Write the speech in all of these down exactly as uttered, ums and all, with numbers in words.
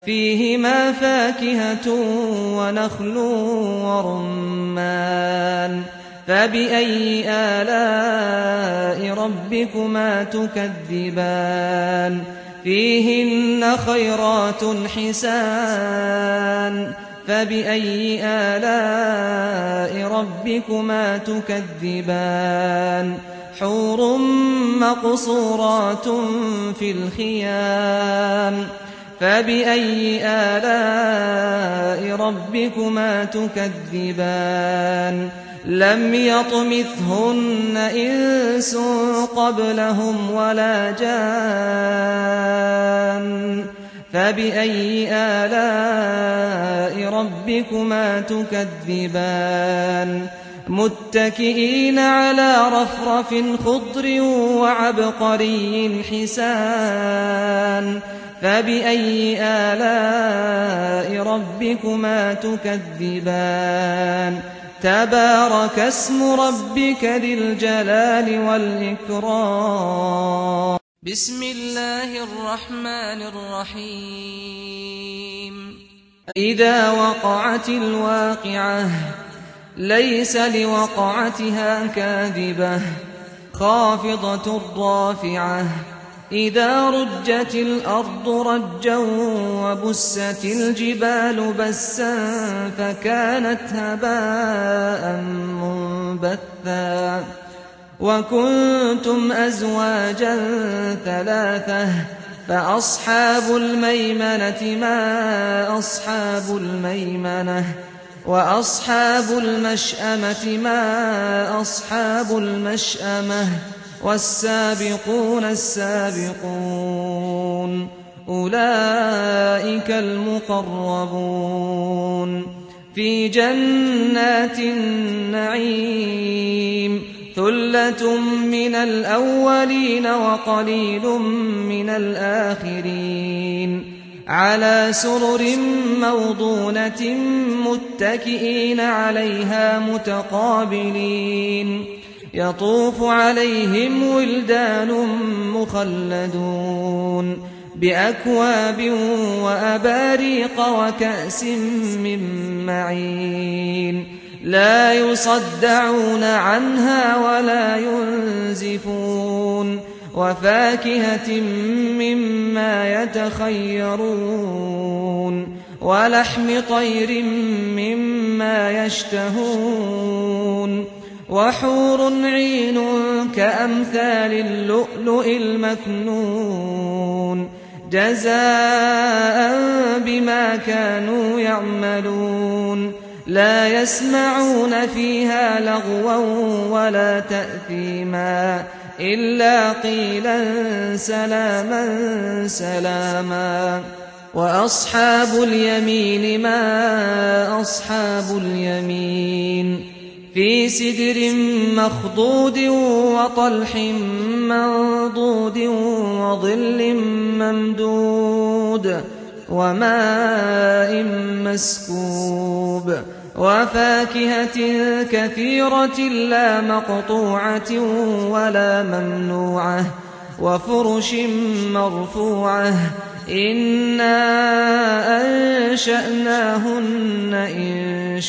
فيهما فاكهة ونخل ورمان فبأي آلاء ربكما تكذبان فيهن خيرات حسان فبأي آلاء ربكما تكذبان حور مقصورات في الخيام فبأي آلاء ربكما تكذبان لم يطمثهن إنس قبلهم ولا جان فبأي آلاء ربكما تكذبان متكئين على رفرف خضر وعبقري حسان فبأي آلاء ربكما تكذبان تبارك اسم ربك ذي الجلال والإكرام بسم الله الرحمن الرحيم إذا وقعت الواقعة ليس لوقعتها كاذبة خافضة رافعة إذا رجت الأرض رجا وبست الجبال بسا فكانت هباء منبثا وكنتم أزواجا ثلاثة فأصحاب الميمنة ما أصحاب الميمنة وأصحاب المشأمة ما أصحاب المشأمة والسابقون السابقون أولئك المقربون في جنات النعيم ثلة من الأولين وقليل من الآخرين على سرر موضونة متكئين عليها متقابلين يطوف عليهم ولدان مخلدون بأكواب وأباريق وكأس من معين لا يصدعون عنها ولا ينزفون وفاكهة مما يتخيرون ولحم طير مما يشتهون وحور عين كأمثال اللؤلؤ المكنون جزاء بما كانوا يعملون لا يسمعون فيها لغوا ولا تأثيما إلا قيلا سلاما سلاما وأصحاب اليمين ما أصحاب اليمين في سدر مخضود وطلح منضود وظل ممدود وماء مسكوب وفاكهة كثيرة لا مقطوعة ولا ممنوعة وفرش مرفوعة إنا أنشأناهن إن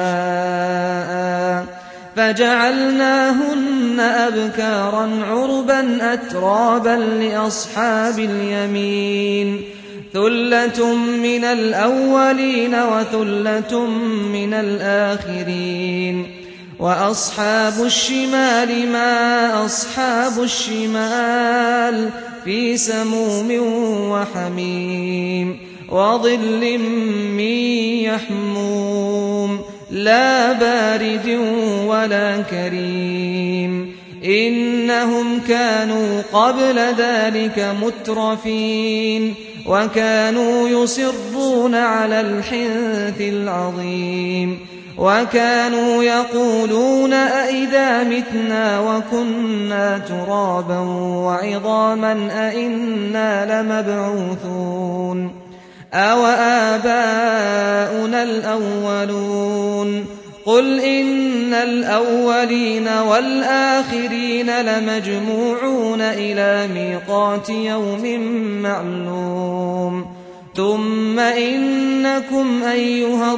شاء فجعلناهن أبكارا عربا أترابا لأصحاب اليمين ثلة من الأولين وثلة من الآخرين وأصحاب الشمال ما أصحاب الشمال في سموم وحميم وظل من يحموم لا بارد ولا كريم إنهم كانوا قبل ذلك مترفين وكانوا يصرون على الحنث العظيم وكانوا يقولون أئذا متنا وكنا ترابا وعظاما أئنا لمبعوثون أو آباؤنا الأولون قل إن الأولين والآخرين لمجموعون إلى ميقات يوم معلوم ثم إنكم أيها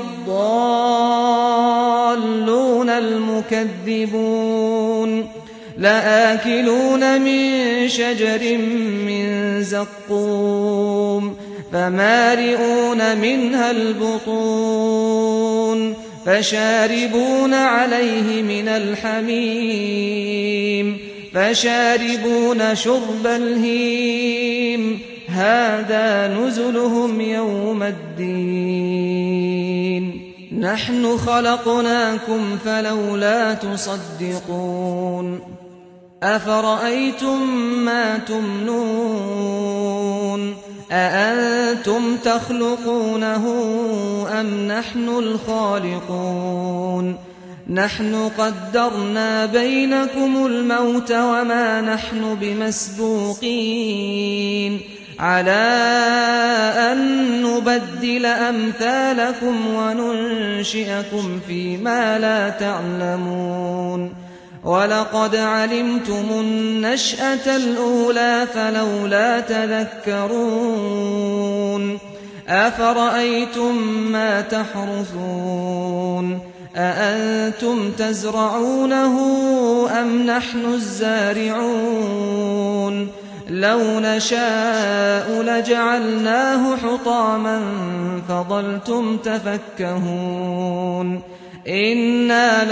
الضالون المكذبون لآكلون من شجر من زقوم فمالئون منها البطون فشاربون عليه من الحميم فشاربون شرب الهيم هذا نزلهم يوم الدين نحن خلقناكم فلولا تصدقون أفرأيتم ما تمنون أأنتم تخلقونه أم نحن الخالقون نحن قدرنا بينكم الموت وما نحن بمسبوقين على أن نبدل أمثالكم وننشئكم فيما لا تعلمون ولقد علمتم النشأة الأولى فلولا تذكرون أفرأيتم ما تحرثون أأنتم تزرعونه أم نحن الزارعون لو نشاء لجعلناه حطاما فظلتم تفكهون إنا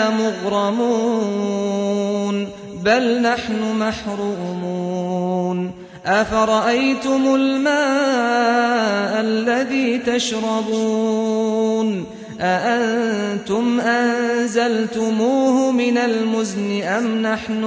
لمغرمون بل نحن محرومون أفرأيتم الماء الذي تشربون أأنتم أنزلتموه من المزن أم نحن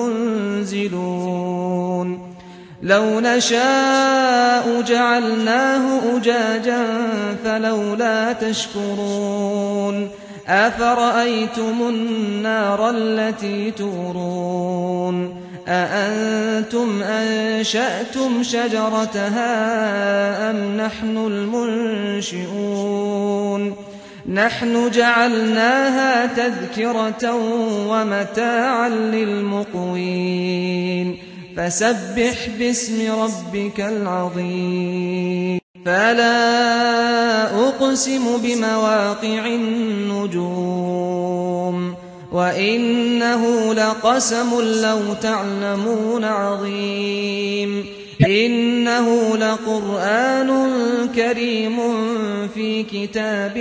المنزلون لو نشاء جعلناه أجاجا فلولا تشكرون أفرأيتم النار التي تورون أأنتم أنشأتم شجرتها أم نحن المنشئون نحن جعلناها تذكرة ومتاعا للمقوين فسبح باسم ربك العظيم فلا أقسم بمواقع النجوم وإنه لقسم لو تعلمون عظيم إنه لقرآن كريم في كتاب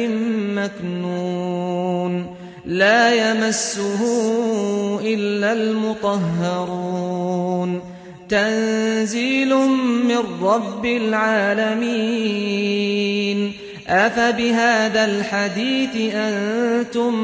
مكنون لا يمسه إلا المطهرون تنزيل من رب العالمين أفبهذا الحديث أنتم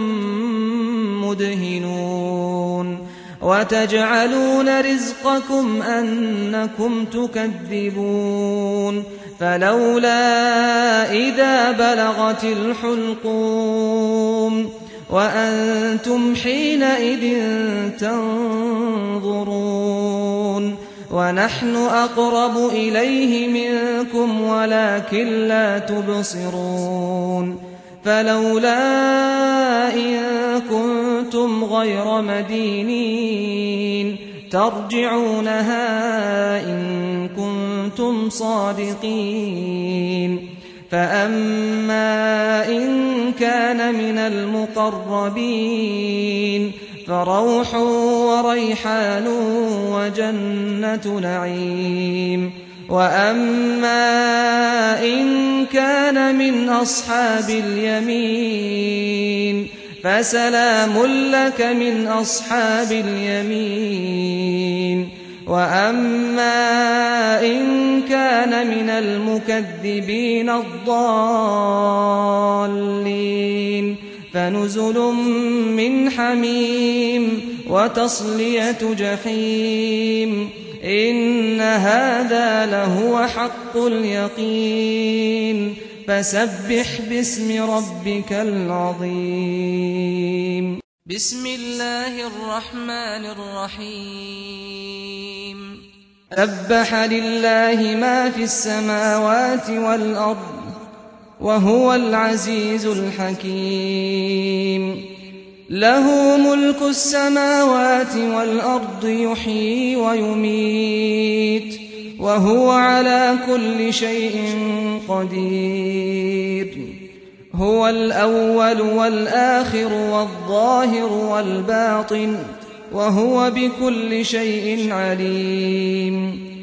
مدهنون وتجعلون رزقكم أنكم تكذبون فلولا إذا بلغت الحلقوم وأنتم حينئذ تنظرون ونحن أقرب إليه منكم ولكن لا تبصرون فلولا إن كنتم غير مدينين ترجعونها إن كنتم صادقين فأما إن كان من المقربين فروح وريحان وجنة نعيم وأما إن كان من أصحاب اليمين فسلام لك من أصحاب اليمين وأما إن كان من المكذبين الضالين فنزل من حميم وتصلية جحيم إن هذا لهو حق اليقين فسبح باسم ربك العظيم بسم الله الرحمن الرحيم سبح لله ما في السماوات والأرض وهو العزيز الحكيم له ملك السماوات والأرض يحيي ويميت وهو على كل شيء قدير هو الأول والآخر والظاهر والباطن وهو بكل شيء عليم